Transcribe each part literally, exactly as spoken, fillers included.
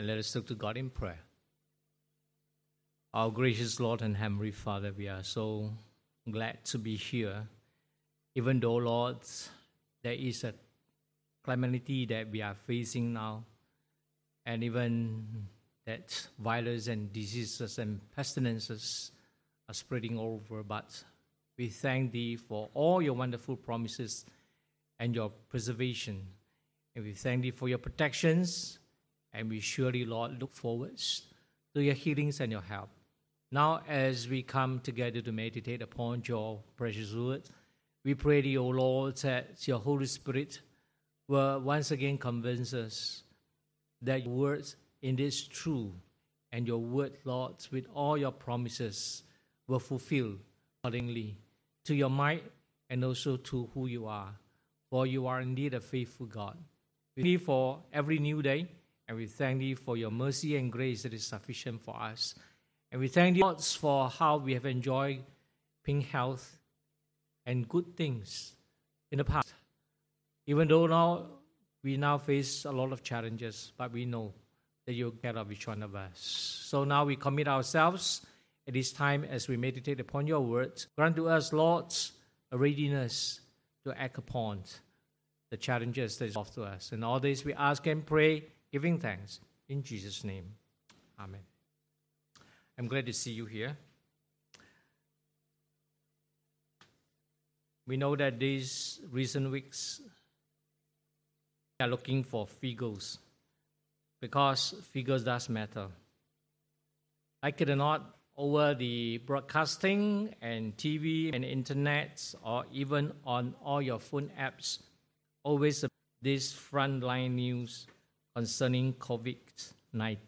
And let us look to God in prayer. Our gracious Lord and Heavenly Father, we are so glad to be here. Even though, Lord, there is a calamity that we are facing now, and even that virus and diseases and pestilences are spreading all over, but we thank Thee for all your wonderful promises and your preservation. And we thank Thee for your protections, and we surely, Lord, look forward to your healings and your help. Now, as we come together to meditate upon your precious word, we pray Thee, O Lord, that your Holy Spirit will once again convince us that your words indeed is true, and your word, Lord, with all your promises, will fulfill accordingly to your might and also to who you are. For you are indeed a faithful God. We thank Thee for every new day, and we thank Thee for your mercy and grace that is sufficient for us. And we thank Thee, Lord, for how we have enjoyed being health and good things in the past. Even though now we now face a lot of challenges, but we know that you care of each one of us. So now we commit ourselves at this time as we meditate upon your word. Grant to us, Lord, a readiness to act upon the challenges that is offered to us. And all this we ask and pray, giving thanks in Jesus' name. Amen. I'm glad to see you here. We know that these recent weeks we are looking for figures, because figures does matter. Like it or not, over the broadcasting and T V and internet, or even on all your phone apps, always this frontline news concerning covid nineteen.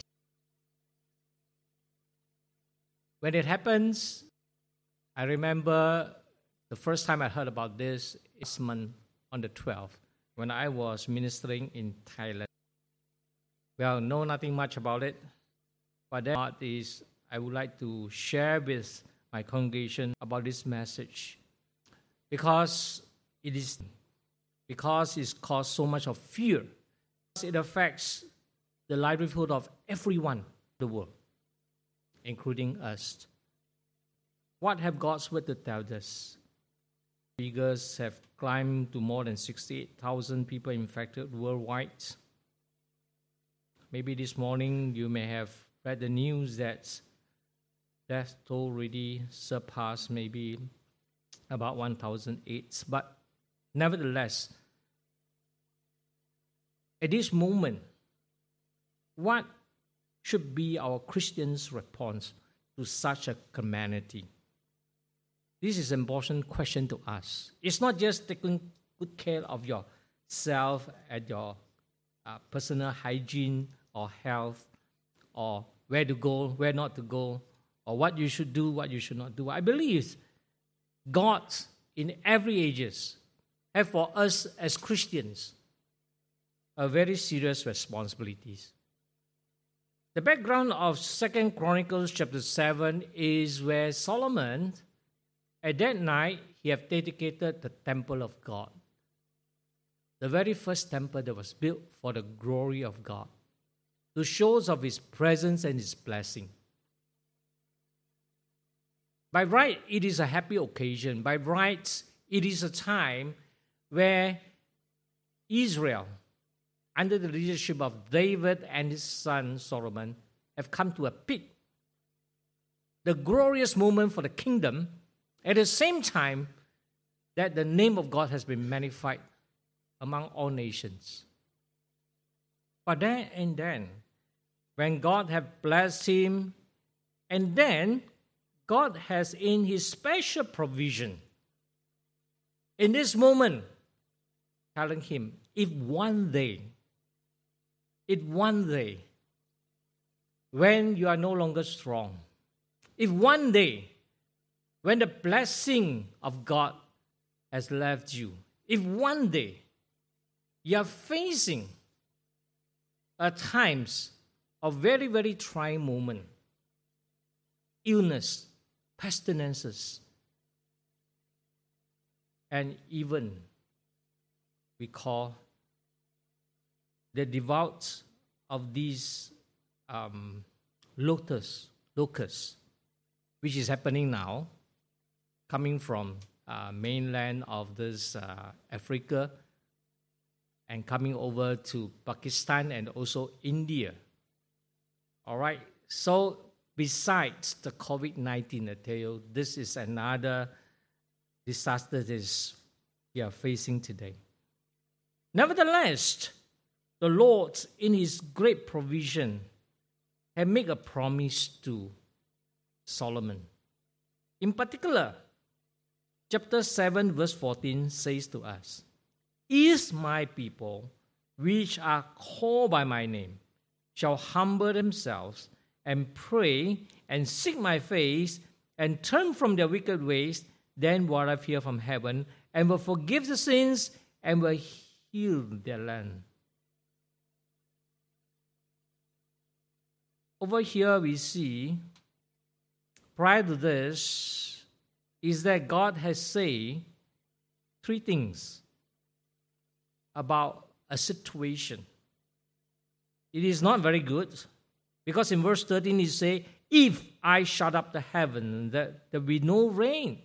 When it happens, I remember the first time I heard about this is on the twelfth, when I was ministering in Thailand. Well, know nothing much about it, but that is I would like to share with my congregation about this message, because it is because it's caused so much of fear. It affects the livelihood of everyone in the world, including us. What have God's word to tell us? Figures have climbed to more than sixty-eight thousand people infected worldwide. Maybe this morning you may have read the news that death toll already surpassed maybe about one thousand eight. But nevertheless, at this moment, what should be our Christians' response to such a calamity? This is an important question to us. It's not just taking good care of yourself and your uh, personal hygiene or health, or where to go, where not to go, or what you should do, what you should not do. I believe God in every ages have for us as Christians a very serious responsibilities. The background of Second Chronicles chapter seven is where Solomon, at that night, he have dedicated the temple of God. The very first temple that was built for the glory of God, to show of his presence and his blessing. By right, it is a happy occasion. By right, it is a time where Israel, under the leadership of David and his son Solomon, have come to a peak. The glorious moment for the kingdom, at the same time that the name of God has been magnified among all nations. But then and then, when God have blessed him, and then God has in his special provision, in this moment, telling him, if one day, if one day, when you are no longer strong, if one day, when the blessing of God has left you, if one day you are facing at times of very, very trying moment, illness, pestilences, and even we call the devout of these um, locusts, locusts, which is happening now, coming from uh, mainland of this uh, Africa and coming over to Pakistan and also India. All right, so besides the COVID nineteen, I tell you, this is another disaster that is, we are facing today. Nevertheless, the Lord, in His great provision, had made a promise to Solomon. In particular, chapter seven, verse fourteen says to us, "If my people, which are called by my name, shall humble themselves and pray and seek my face and turn from their wicked ways, then will I hear from heaven and will forgive the sins and will heal their land." Over here we see, prior to this, is that God has said three things about a situation. It is not very good, because in verse thirteen he says, "If I shut up the heaven, that there be no rain.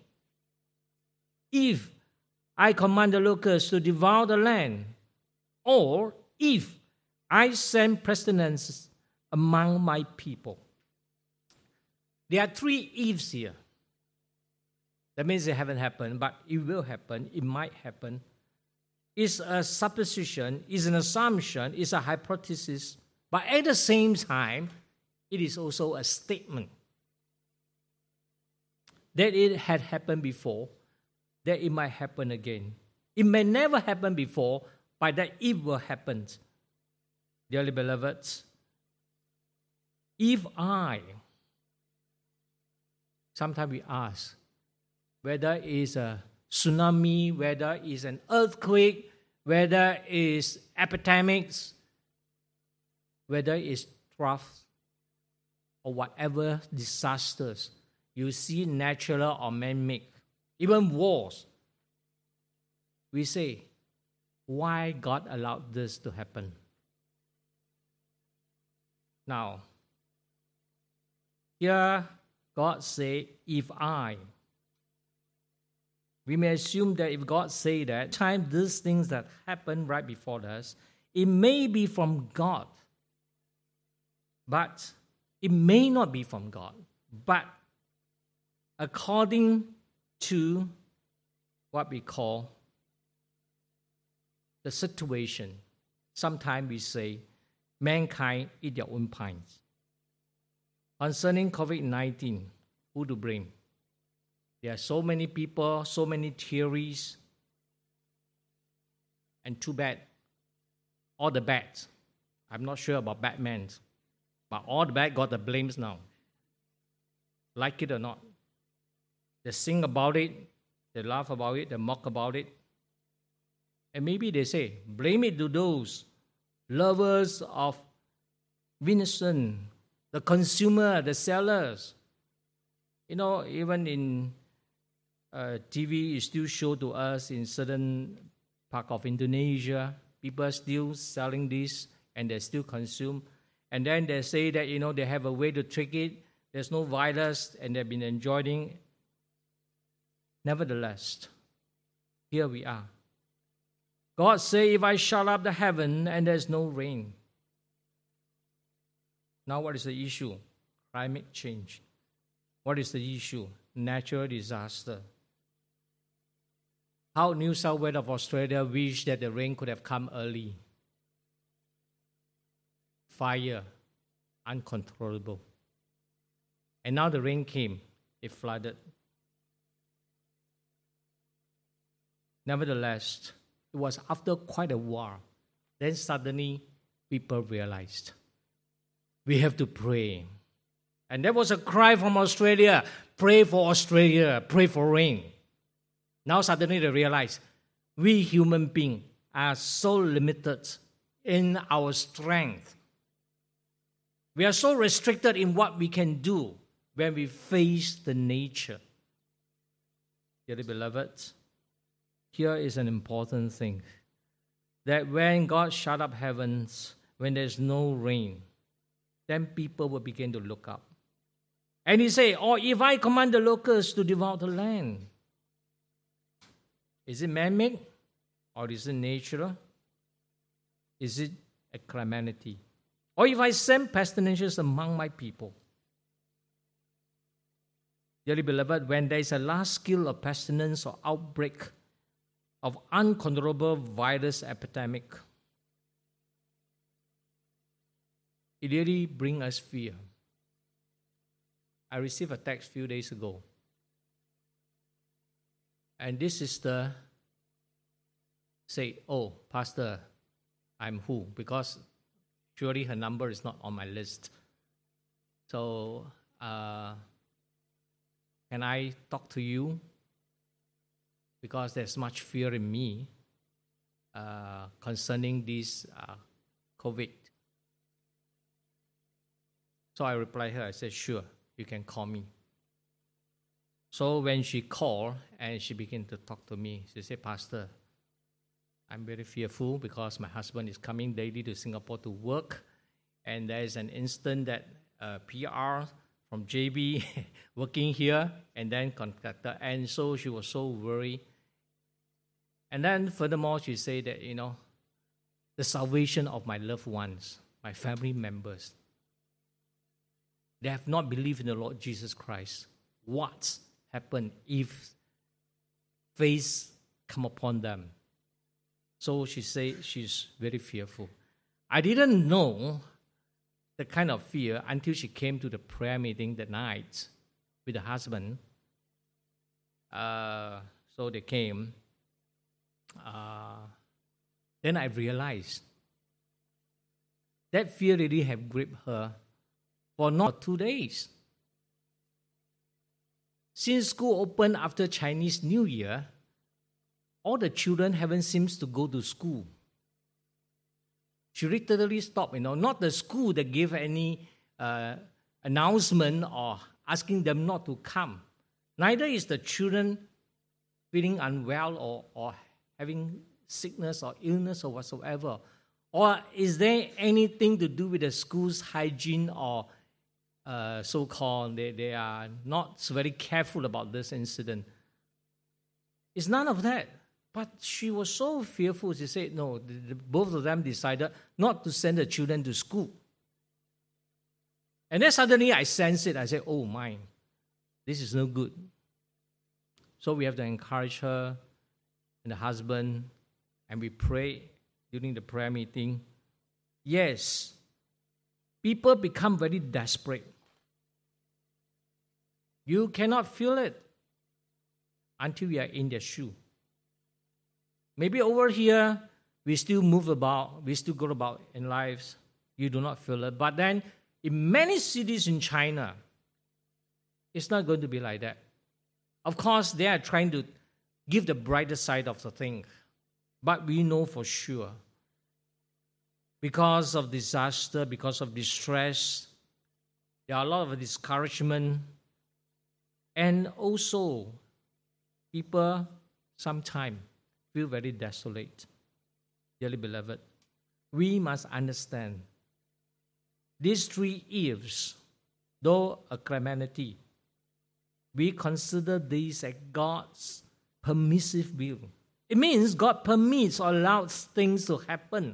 If I command the locusts to devour the land, or if I send pestilence among my people." There are three ifs here. That means it haven't happened, but it will happen, it might happen. It's a supposition, it's an assumption, it's a hypothesis, but at the same time, it is also a statement that it had happened before, that it might happen again. It may never happen before, but that it will happen. Dearly beloved, if I, sometimes we ask, whether it's a tsunami, whether it's an earthquake, whether it's epidemics, whether it's drought, or whatever disasters you see, natural or man-made, even wars, we say, why God allowed this to happen? Now, here God said, "If I," we may assume that if God say that, time these things that happen right before us, it may be from God, but it may not be from God. But according to what we call the situation, sometimes we say, mankind eat their own pints. Concerning COVID nineteen, who to blame? There are so many people, so many theories, and too bad, all the bad. I'm not sure about Batman, but all the bad got the blames now. Like it or not. They sing about it, they laugh about it, they mock about it. And maybe they say, blame it to those lovers of venison, the consumer, the sellers. You know, even in uh, T V, it still show to us in certain part of Indonesia, people are still selling this and they still consume. And then they say that, you know, they have a way to trick it. There's no virus and they've been enjoying. Nevertheless, here we are. God say, if I shut up the heaven and there's no rain. Now what is the issue? Climate change. What is the issue? Natural disaster. How New South Wales of Australia wish that the rain could have come early. Fire, uncontrollable. And now the rain came, it flooded. Nevertheless, it was after quite a while, then suddenly people realized, we have to pray. And there was a cry from Australia, pray for Australia, pray for rain. Now suddenly they realize, we human beings are so limited in our strength. We are so restricted in what we can do when we face the nature. Dearly beloved, here is an important thing. That when God shut up heavens, when there's no rain, then people will begin to look up. And he said, or if I command the locusts to devour the land, is it man-made or is it natural? Is it a calamity? Or if I send pestilences among my people? Dearly beloved, when there is a large scale of pestilence or outbreak of uncontrollable virus epidemic, it really brings us fear. I received a text a few days ago. And this sister said, oh, Pastor, I'm who? Because surely her number is not on my list. So, uh, can I talk to you? Because there's much fear in me uh, concerning this uh, COVID. So I replied her, I said, sure, you can call me. So when she called and she began to talk to me, she said, Pastor, I'm very fearful because my husband is coming daily to Singapore to work. And there is an instant that uh, P R from J B working here and then contacted. And so she was so worried. And then furthermore, she said that, you know, the salvation of my loved ones, my family members, they have not believed in the Lord Jesus Christ. What happened if faith come upon them? So she said she's very fearful. I didn't know the kind of fear until she came to the prayer meeting that night with the husband. Uh, so they came. Uh, then I realized that fear really had gripped her for not two days. Since school opened after Chinese New Year, all the children haven't seemed to go to school. She literally stopped, you know, not the school that gave any uh, announcement or asking them not to come. Neither is the children feeling unwell or, or having sickness or illness or whatsoever. Or is there anything to do with the school's hygiene or uh, so-called, they, they are not very careful about this incident? It's none of that. But she was so fearful, she said, no, the, the, both of them decided not to send the children to school. And then suddenly I sensed it. I said, oh my, this is no good. So we have to encourage her and the husband, and we pray during the prayer meeting. Yes, people become very desperate. You cannot feel it until you are in their shoe. Maybe over here, we still move about, we still go about in lives. You do not feel it. But then, in many cities in China, it's not going to be like that. Of course, they are trying to give the brighter side of the thing. But we know for sure, because of disaster, because of distress, there are a lot of discouragement. And also, people sometimes feel very desolate. Dearly beloved, we must understand these three ifs, though a calamity, we consider these as God's permissive will. It means God permits or allows things to happen.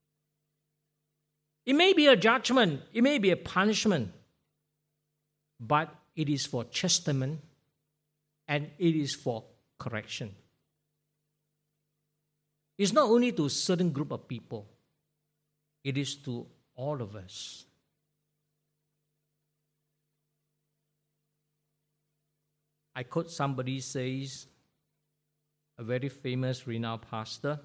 It may be a judgment, it may be a punishment, but it is for chastisement and it is for correction. It's not only to a certain group of people, it is to all of us. I quote somebody says, a very famous renowned pastor,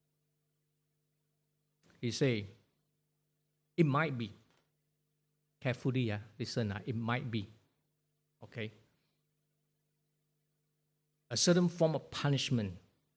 he say, it might be, carefully, yeah, listen, uh, it might be, okay, a certain form of punishment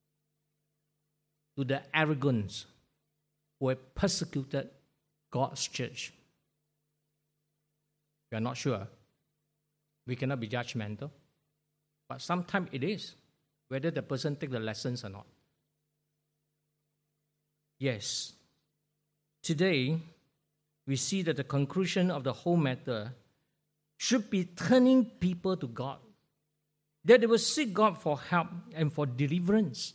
to the arrogants who have persecuted God's church. We are not sure. We cannot be judgmental. But sometimes it is, whether the person take the lessons or not. Yes. Today, we see that the conclusion of the whole matter should be turning people to God, that they will seek God for help and for deliverance.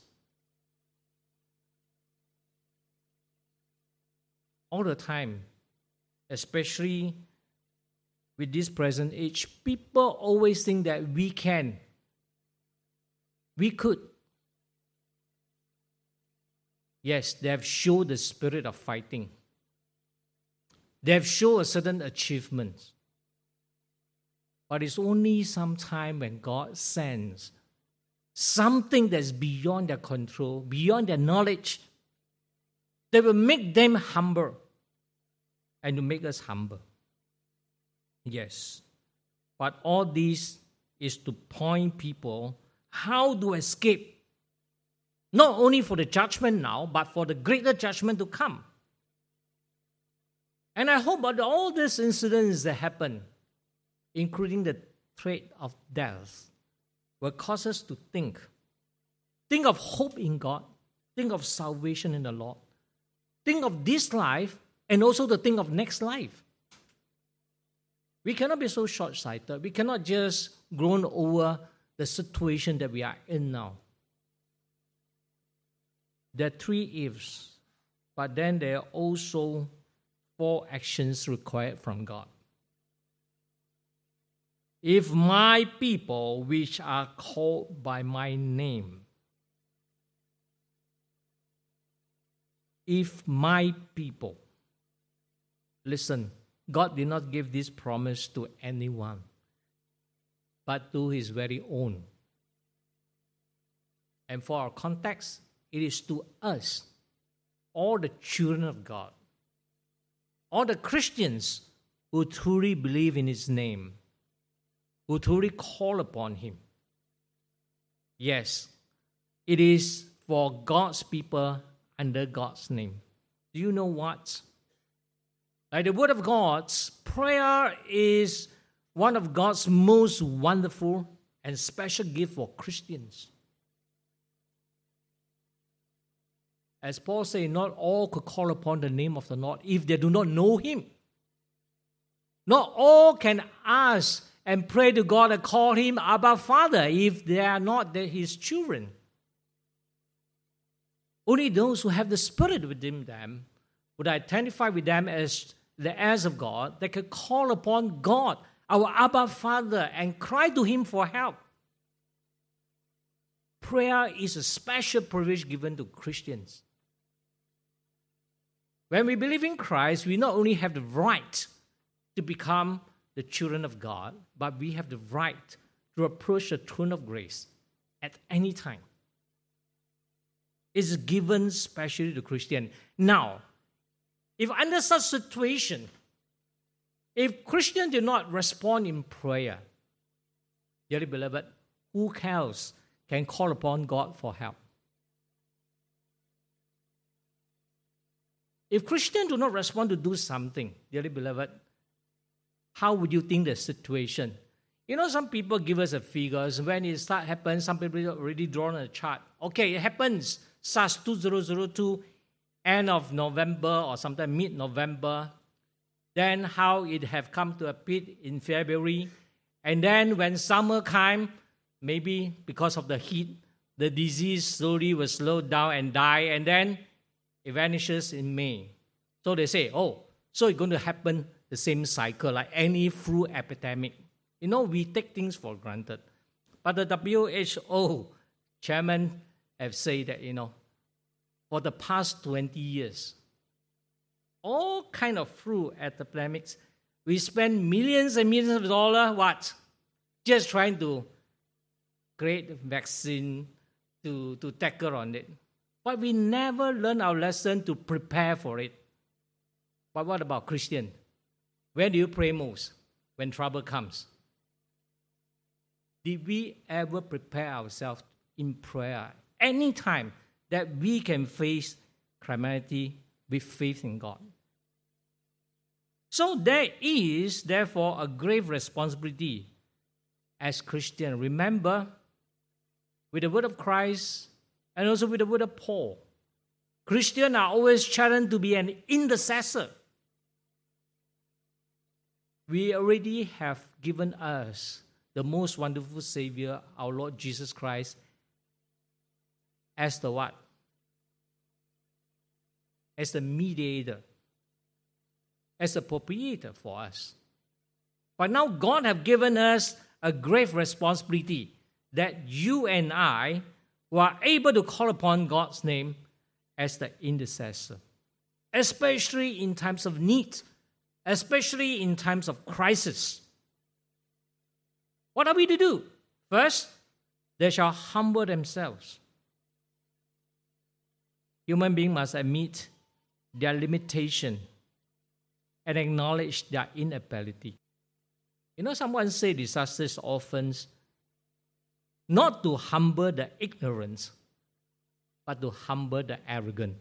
All the time, especially with this present age, people always think that we can, we could. Yes, they have shown the spirit of fighting. They have shown a certain achievement. But it's only sometime when God sends something that's beyond their control, beyond their knowledge, that will make them humble and to make us humble. Yes. But all this is to point people how to escape, not only for the judgment now, but for the greater judgment to come. And I hope that all these incidents that happen, including the threat of death, will cause us to think. Think of hope in God. Think of salvation in the Lord. Think of this life and also to think of next life. We cannot be so short-sighted. We cannot just groan over the situation that we are in now. There are three ifs, but then there are also four actions required from God. If my people, which are called by my name, if my people, listen, God did not give this promise to anyone, but to his very own. And for our context, it is to us, all the children of God, all the Christians who truly believe in his name, who truly call upon him. Yes, it is for God's people under God's name. Do you know what? Like the Word of God, prayer is one of God's most wonderful and special gift for Christians. As Paul said, not all could call upon the name of the Lord if they do not know him. Not all can ask and pray to God and call him Abba Father if they are not his children. Only those who have the Spirit within them would identify with them as the heirs of God, that can call upon God, our Abba Father, and cry to him for help. Prayer is a special privilege given to Christians. When we believe in Christ, we not only have the right to become the children of God, but we have the right to approach the throne of grace at any time. It's given especially to Christians. Now, if under such situation, if Christians do not respond in prayer, dearly beloved, who else can call upon God for help? If Christians do not respond to do something, dearly beloved, how would you think the situation? You know, some people give us a figures. When it start happen, some people already drawn a chart. Okay, it happens, SARS two thousand two, end of November or sometime mid-November. Then how it have come to a peak in February. And then when summer came, maybe because of the heat, the disease slowly will slow down and die. And then it vanishes in May. So they say, oh, so it's going to happen the same cycle like any flu epidemic. You know, we take things for granted. But the W H O chairman have said that, you know, for the past twenty years, all kind of flu epidemics, we spend millions and millions of dollars, what? Just trying to create a vaccine to, to tackle on it. But we never learn our lesson to prepare for it. But what about Christian? Where do you pray most when trouble comes? Did we ever prepare ourselves in prayer any time that we can face calamity with faith in God? So there is, therefore, a grave responsibility as Christians. Remember, with the word of Christ and also with the word of Paul, Christians are always challenged to be an intercessor. we already have given us the most wonderful Savior, our Lord Jesus Christ, as the what? As the mediator, as a propitiator for us. But now God have given us a grave responsibility that you and I were able to call upon God's name as the intercessor, especially in times of need, especially in times of crisis. What are we to do? First, they shall humble themselves. Human beings must admit their limitation and acknowledge their inability. You know, someone say disasters often not to humble the ignorant, but to humble the arrogant.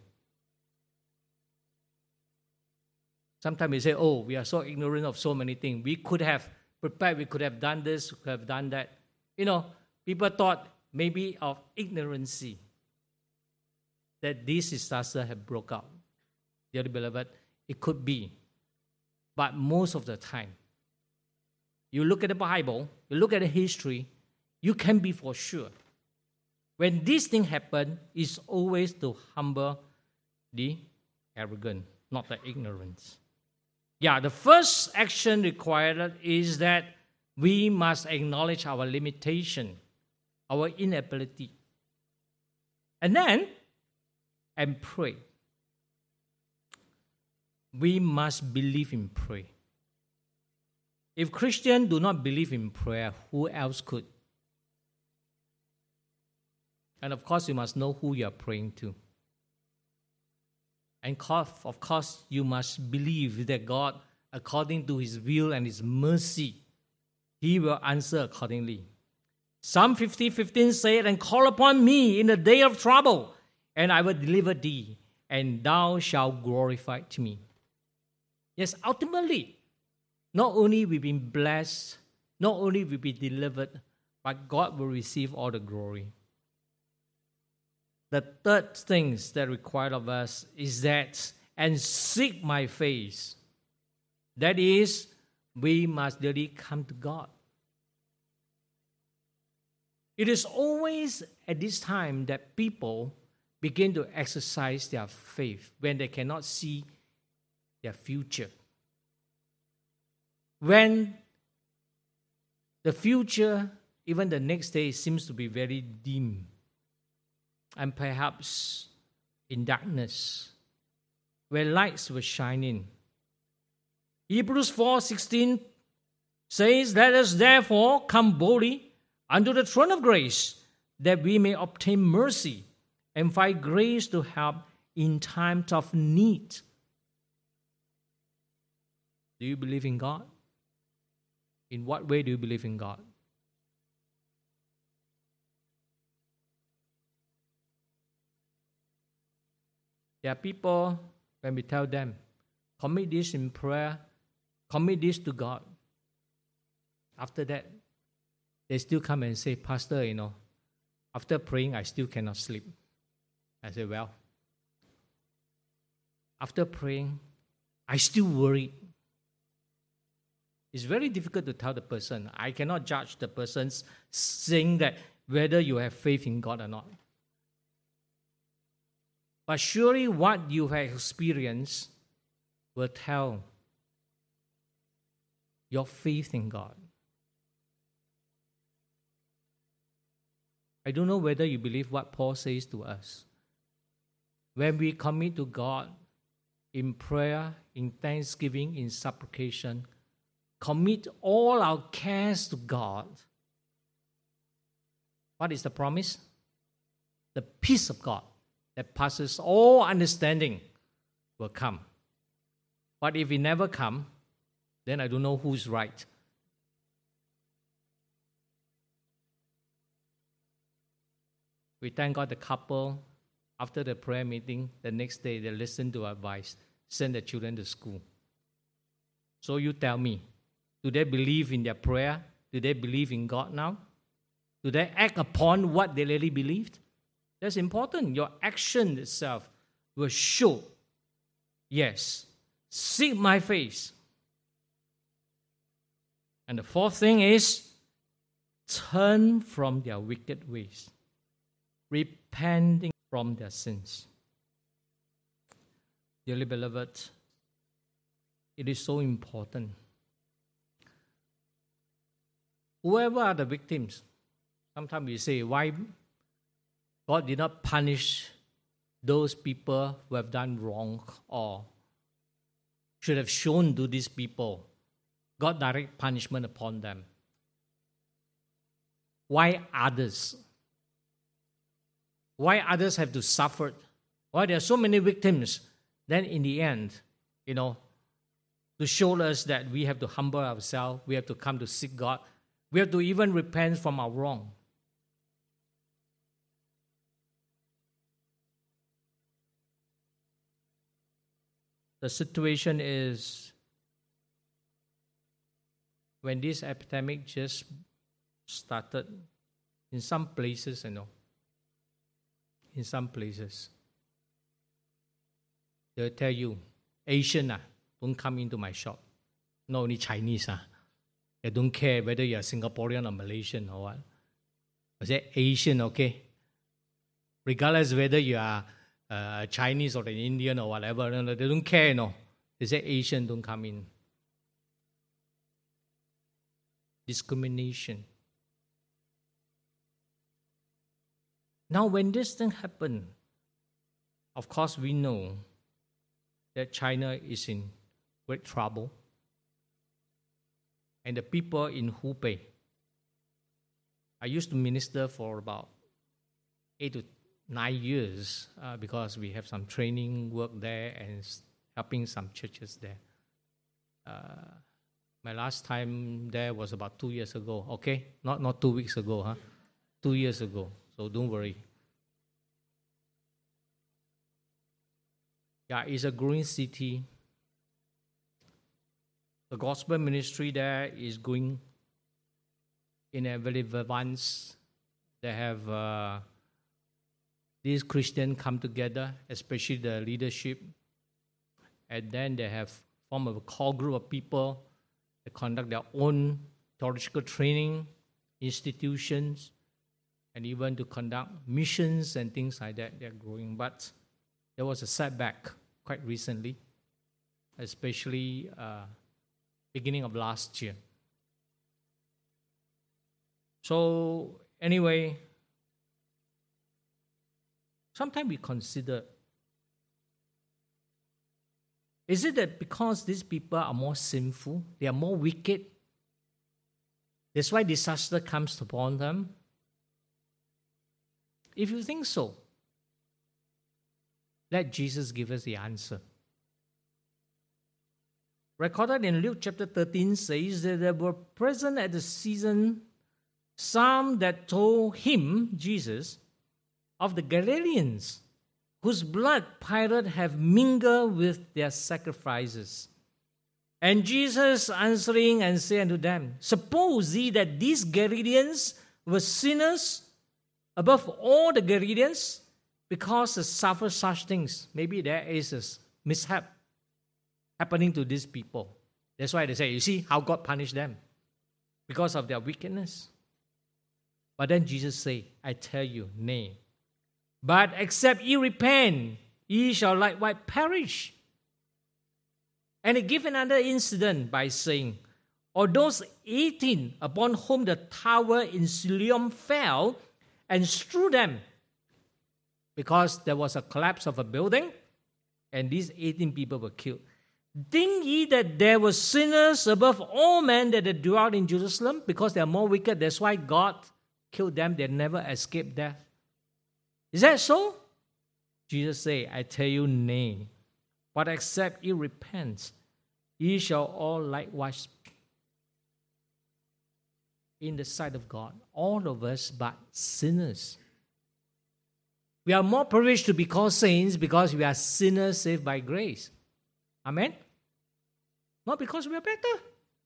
Sometimes we say, oh, we are so ignorant of so many things. We could have prepared, we could have done this, we could have done that. You know, people thought maybe of ignorancy that this disaster had broke out. Dear beloved, it could be. But most of the time, you look at the Bible, you look at the history, you can be for sure. When this thing happen, it's always to humble the arrogant, not the ignorant. Yeah, the first action required is that we must acknowledge our limitation, our inability. And then, and pray. We must believe in prayer. If Christians do not believe in prayer, who else could? And of course, you must know who you are praying to. And of course, you must believe that God, according to His will and His mercy, He will answer accordingly. Psalm fifty fifteen said, and call upon me in the day of trouble, and I will deliver thee, and thou shalt glorify to me. Yes, ultimately, not only will we be blessed, not only will we be delivered, but God will receive all the glory. The third thing that required of us is that, and seek my face. That is, we must really come to God. It is always at this time that people begin to exercise their faith when they cannot see their future. When the future, even the next day, seems to be very dim and perhaps in darkness, where lights were shining. Hebrews four sixteen says, let us therefore come boldly unto the throne of grace, that we may obtain mercy and find grace to help in times of need. Do you believe in God? In what way do you believe in God? There are people, when we tell them, commit this in prayer, commit this to God. After that, they still come and say, Pastor, you know, after praying, I still cannot sleep. I say, well, after praying, I still worry. It's very difficult to tell the person. I cannot judge the person saying that whether you have faith in God or not. But surely what you have experienced will tell your faith in God. I don't know whether you believe what Paul says to us. When we commit to God in prayer, in thanksgiving, in supplication, commit all our cares to God. What is the promise? The peace of God that passes all understanding will come. But if it never come, then I don't know who's right. We thank God the couple, after the prayer meeting, the next day they listen to our advice, send the children to school. So you tell me, do they believe in their prayer? Do they believe in God now? Do they act upon what they really believed? That's important. Your action itself will show, yes, seek my face. And the fourth thing is turn from their wicked ways, repenting from their sins. Dearly beloved, it is so important. Whoever are the victims, sometimes we say, why God did not punish those people who have done wrong, or should have shown to these people, God direct punishment upon them. Why others? Why others have to suffer? Why there are so many victims? Then in the end, you know, to show us that we have to humble ourselves, we have to come to seek God, we have to even repent from our wrong. The situation is, when this epidemic just started, in some places, you know, in some places, they'll tell you, Asian, ah, don't come into my shop. No, only Chinese. Ah. They don't care whether you're Singaporean or Malaysian or what. I say Asian, okay? Regardless whether you are uh, Chinese or an Indian or whatever, no, they don't care, no. They say Asian, don't come in. Discrimination. Now, when this thing happened, of course we know that China is in great trouble. And the people in Hubei, I used to minister for about eight to nine years uh, because we have some training work there and helping some churches there. Uh, my last time there was about two years ago, okay? Not not two weeks ago, huh? Two years ago, so don't worry. Yeah, it's a growing city. The gospel ministry there is going in a very advanced. They have uh, these Christians come together, especially the leadership, and then they have formed a core group of people that conduct their own theological training, institutions, and even to conduct missions and things like that. They're growing, but there was a setback quite recently, especially uh, beginning of last year. So anyway, sometimes we consider, is it that because these people are more sinful, they are more wicked, that's why disaster comes upon them? If you think so, let Jesus give us the answer. Recorded in Luke chapter thirteen says that there were present at the season some that told him, Jesus, of the Galileans, whose blood Pilate have mingled with their sacrifices. And Jesus answering and said unto them, suppose ye that these Galileans were sinners above all the Galileans, because they suffer such things. Maybe there is a mishap happening to these people. That's why they say, you see how God punished them? Because of their wickedness. But then Jesus said, I tell you, nay. But except ye repent, ye shall likewise perish. And he gave another incident by saying, or those eighteen upon whom the tower in Siloam fell and slew them, because there was a collapse of a building, and these eighteen people were killed. Think ye that there were sinners above all men that had dwelt in Jerusalem? Because they are more wicked, that's why God killed them. They never escaped death. Is that so? Jesus said, I tell you, nay. But except ye repent, ye shall all likewise in the sight of God. All of us but sinners. We are more privileged to be called saints because we are sinners saved by grace. Amen? Not because we are better.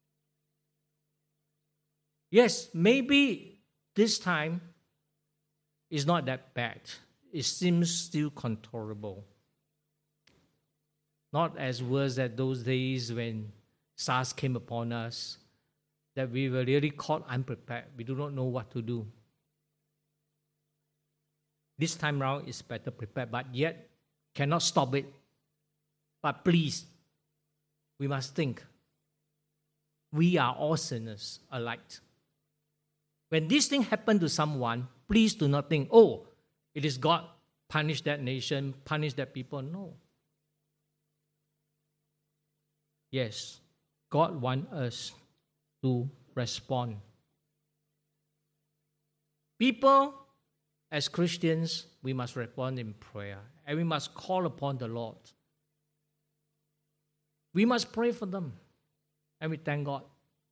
Yes, maybe this time is not that bad. It seems still controllable. Not as worse as those days when SARS came upon us, that we were really caught unprepared. We do not know what to do. This time round is better prepared, but yet cannot stop it. But please, we must think. We are all sinners alike. When this thing happened to someone, please do not think, oh, it is God, punish that nation, punish that people. No. Yes, God wants us to respond. People, as Christians, we must respond in prayer, and we must call upon the Lord. We must pray for them, and we thank God.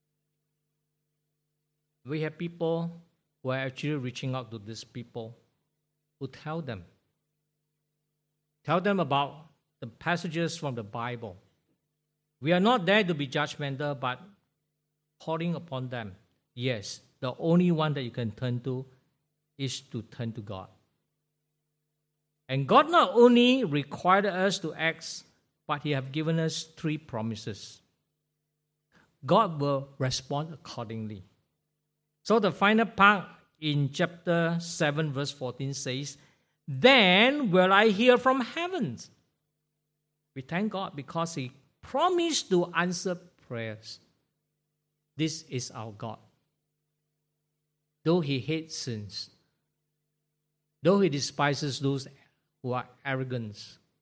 We have people who are actually reaching out to these people, who tell them, tell them about the passages from the Bible. We are not there to be judgmental, but calling upon them. Yes, the only one that you can turn to is to turn to God. And God not only required us to act, but He has given us three promises. God will respond accordingly. So the final part in chapter seven, verse fourteen says, "Then will I hear from heaven." We thank God because He promised to answer prayers. This is our God. Though He hates sins, though He despises those who are arrogant,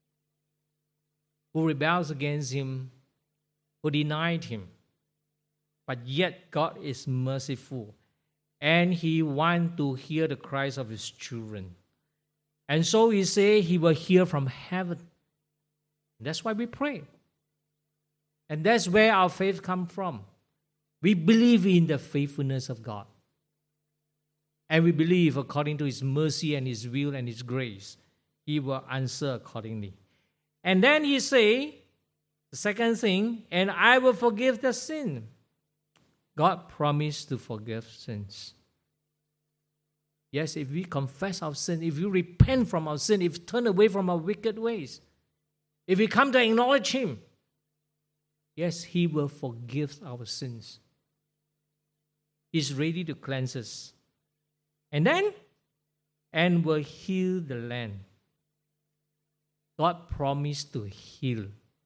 who rebels against Him, who denied Him, but yet God is merciful, and He wants to hear the cries of His children. And so He says He will hear from heaven. That's why we pray. And that's where our faith comes from. We believe in the faithfulness of God. And we believe according to His mercy and His will and His grace, He will answer accordingly. And then He say, the second thing, "And I will forgive the sin." God promised to forgive sins. Yes, if we confess our sin, if we repent from our sin, if we turn away from our wicked ways, if we come to acknowledge Him, yes, He will forgive our sins. He's ready to cleanse us. And then, and will heal the land. God promised to heal.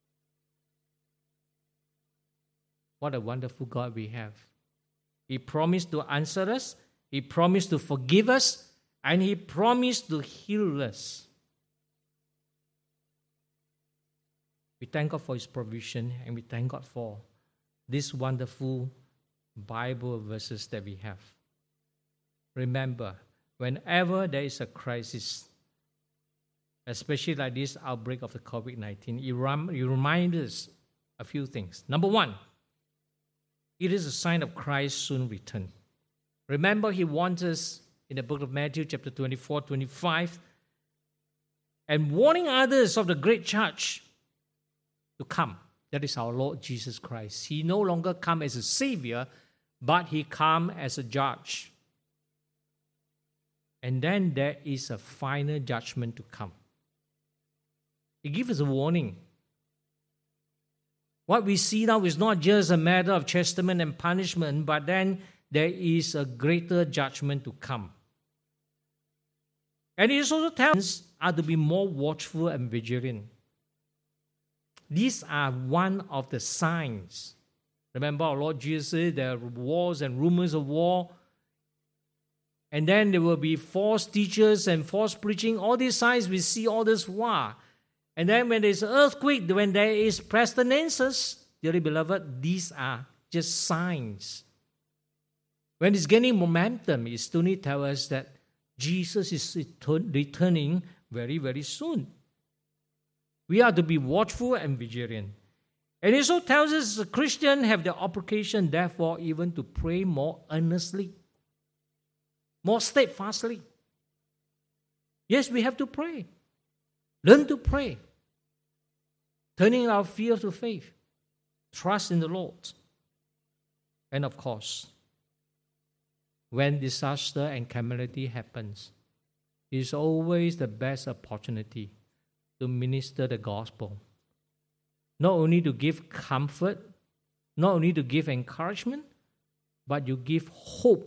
What a wonderful God we have. He promised to answer us, He promised to forgive us, and He promised to heal us. We thank God for His provision, and we thank God for these wonderful Bible verses that we have. Remember, whenever there is a crisis, especially like this outbreak of the covid nineteen, it reminds us a few things. Number one, it is a sign of Christ's soon return. Remember, He wants us in the book of Matthew, chapter twenty-four, twenty-five, and warning others of the great charge to come. That is our Lord Jesus Christ. He no longer comes as a Savior, but He comes as a judge. And then there is a final judgment to come. He gives us a warning. What we see now is not just a matter of chastisement and punishment, but then there is a greater judgment to come. And it also tells us are to be more watchful and vigilant. These are one of the signs. Remember, our Lord Jesus said there are wars and rumors of war. And then there will be false teachers and false preaching. All these signs, we see all this war. And then when there is an earthquake, when there is pestilence, dearly beloved, these are just signs. When it's gaining momentum, it still need to tell us that Jesus is returning very, very soon. We are to be watchful and vigilant. And it also tells us the Christians have the obligation, therefore, even to pray more earnestly, more steadfastly. Yes, we have to pray. Learn to pray. Turning our fear to faith. Trust in the Lord. And of course, when disaster and calamity happens, it's always the best opportunity to minister the gospel. Not only to give comfort, not only to give encouragement, but you give hope.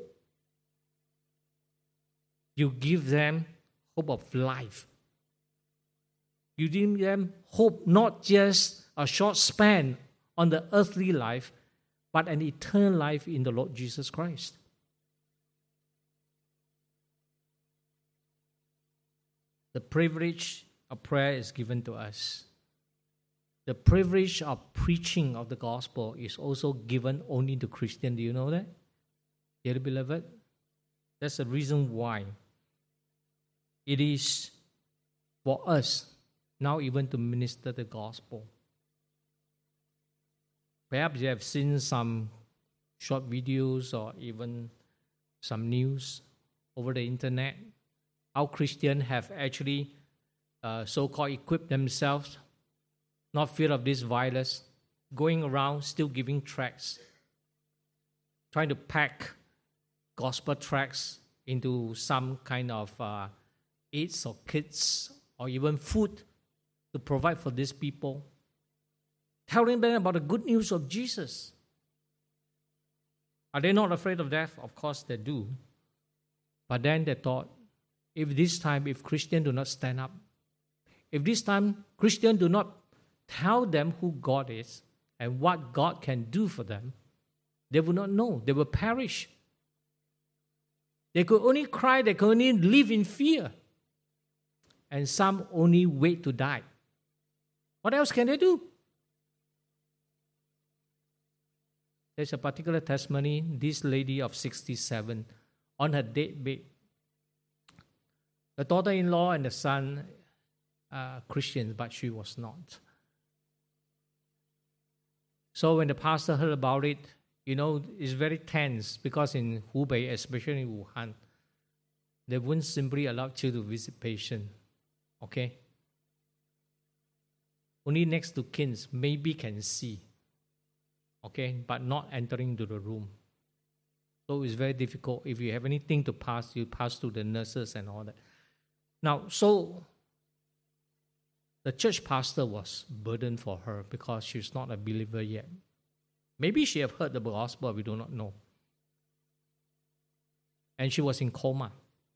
You give them hope of life. You give them hope, not just a short span on the earthly life, but an eternal life in the Lord Jesus Christ. The privilege of prayer is given to us. The privilege of preaching of the gospel is also given only to Christians. Do you know that? Dear beloved, that's the reason why it is for us now even to minister the gospel. Perhaps you have seen some short videos or even some news over the internet, how Christians have actually uh, so-called equipped themselves, not fear of this virus, going around still giving tracts, trying to pack gospel tracts into some kind of uh, aids or kits or even food to provide for these people, telling them about the good news of Jesus. Are they not afraid of death? Of course they do. But then they thought, if this time, if Christians do not stand up, if this time Christians do not tell them who God is and what God can do for them, they will not know. They will perish. They could only cry, they could only live in fear. And some only wait to die. What else can they do? There's a particular testimony, this lady of sixty-seven, on her deathbed. The daughter-in-law and the son are Christians, but she was not. So when the pastor heard about it, you know, it's very tense because in Hubei, especially in Wuhan, they wouldn't simply allow you to visit patients. Okay? Only next to kin, maybe can see. Okay? But not entering into the room. So it's very difficult. If you have anything to pass, you pass to the nurses and all that. Now, so the church pastor was burdened for her because she's not a believer yet. Maybe she have heard the gospel, we do not know. And she was in coma.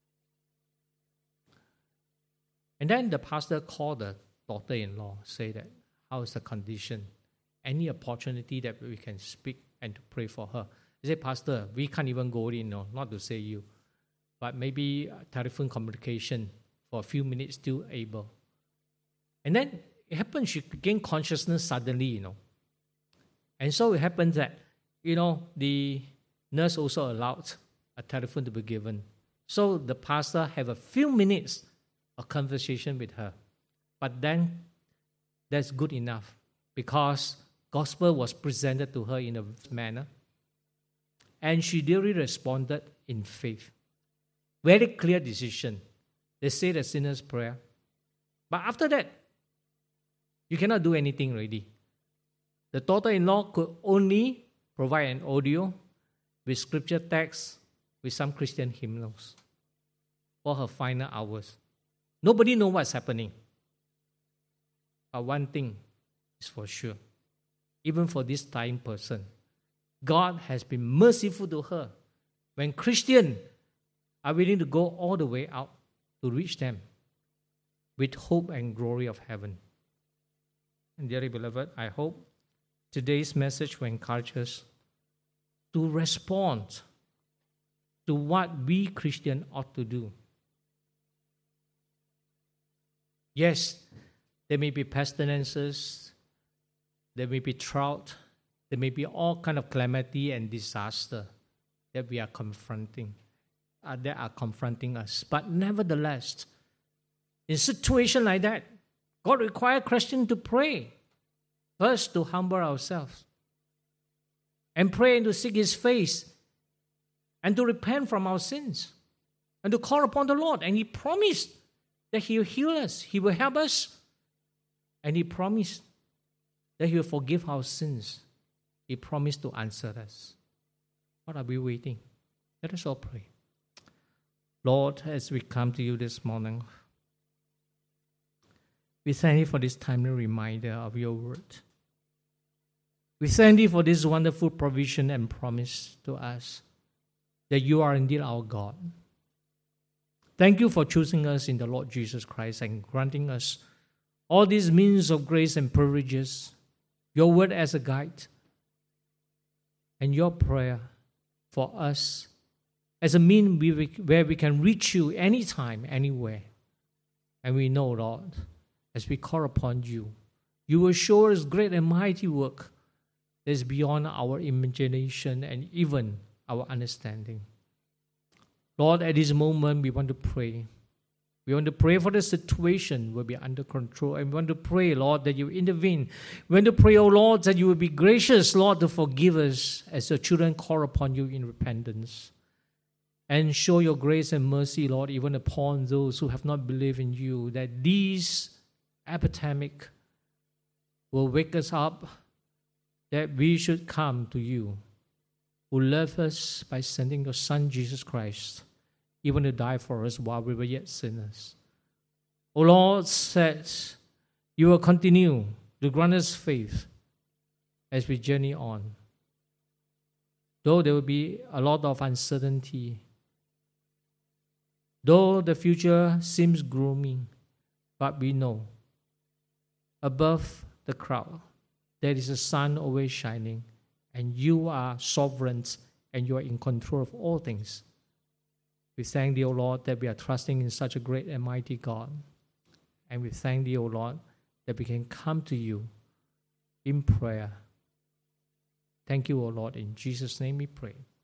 And then the pastor called the daughter-in-law, say that, how is the condition? Any opportunity that we can speak and to pray for her. He said, Pastor, we can't even go in, no, not to say you. But maybe telephone communication for a few minutes still able. And then it happened, she gained consciousness suddenly, you know. And so it happened that, you know, the nurse also allowed a telephone to be given. So the pastor have a few minutes of conversation with her. But then that's good enough because gospel was presented to her in a manner. And she really responded in faith. Very clear decision. They say the sinner's prayer. But after that, you cannot do anything really. The daughter-in-law could only provide an audio with scripture text with some Christian hymnals for her final hours. Nobody knows what's happening. But one thing is for sure. Even for this dying person, God has been merciful to her. When Christians are willing to go all the way out to reach them with hope and glory of heaven. And dearly beloved, I hope today's message will encourage us to respond to what we Christians ought to do. Yes, there may be pestilences, there may be drought, there may be all kind of calamity and disaster that we are confronting, uh, that are confronting us. But nevertheless, in situations like that, God requires Christians to pray. First, to humble ourselves. And pray and to seek His face. And to repent from our sins. And to call upon the Lord. And He promised that He will heal us. He will help us. And He promised that He will forgive our sins. He promised to answer us. What are we waiting? Let us all pray. Lord, as we come to You this morning, we thank You for this timely reminder of Your word. We thank Thee for this wonderful provision and promise to us that You are indeed our God. Thank You for choosing us in the Lord Jesus Christ and granting us all these means of grace and privileges, Your word as a guide, and Your prayer for us as a mean where we can reach You anytime, anywhere. And we know, Lord, as we call upon You, You will show us great and mighty work that is beyond our imagination and even our understanding. Lord, at this moment, we want to pray. We want to pray for the situation will be under control. And we want to pray, Lord, that You intervene. We want to pray, oh Lord, that You will be gracious, Lord, to forgive us as Your children call upon You in repentance. And show Your grace and mercy, Lord, even upon those who have not believed in You, that this epidemic will wake us up, that we should come to You, who loved us by sending Your Son, Jesus Christ, even to die for us while we were yet sinners. O Lord, said You will continue to grant us faith as we journey on. Though there will be a lot of uncertainty, though the future seems gloomy, but we know above the crowd there is a sun always shining, and You are sovereign and You are in control of all things. We thank Thee, O Lord, that we are trusting in such a great and mighty God. And we thank Thee, O Lord, that we can come to You in prayer. Thank You, O Lord. In Jesus' name we pray.